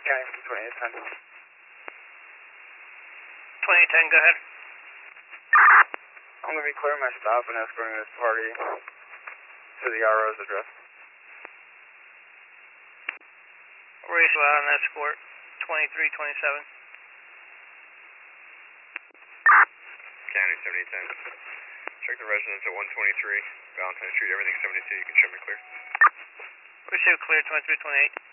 County from 2810. 2010, go ahead. I'm going to be clearing my stop and escorting this party to the RO's address. Race out on escort, 2327. County 7810. Check the residence at 123 Valentine Street, everything 72, you can show me clear. Receive clear, 2328.